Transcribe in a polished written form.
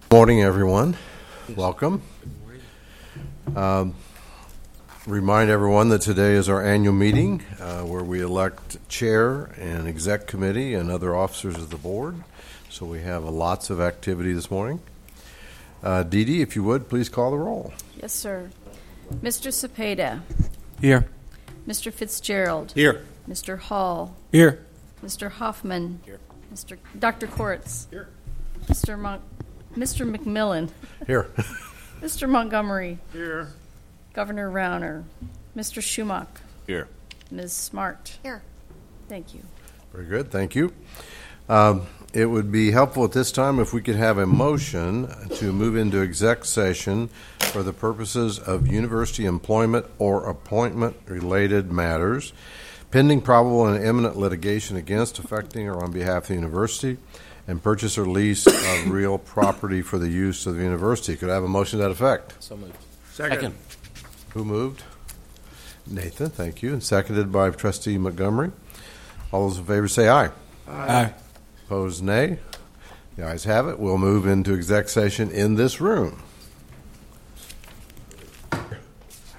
Morning, everyone. Welcome. Remind everyone that today is our annual meeting where we elect chair and exec committee and other officers of the board. So we have lots of activity this morning. Dee Dee, if you would, please call the roll. Yes, sir. Mr. Cepeda. Here. Mr. Fitzgerald. Here. Mr. Hall. Here. Mr. Hoffman. Here. Dr. Koretz. Here. Mr. McMillan. Here. Mr. Montgomery. Here. Governor Rauner. Mr. Schumach. Here. Ms. Smart. Here. Thank you. Very good. Thank you. It would be helpful at this time if we could have a motion to move into exec session for the purposes of university employment or appointment-related matters, pending probable and imminent litigation against, affecting, or on behalf of the university, and purchase or lease of real property for the use of the university. Could I have a motion to that effect? So moved. Second. Who moved? Nathan, thank you. And seconded by Trustee Montgomery. All those in favor say aye. Aye. Opposed, nay. The ayes have it. We'll move into exec session in this room.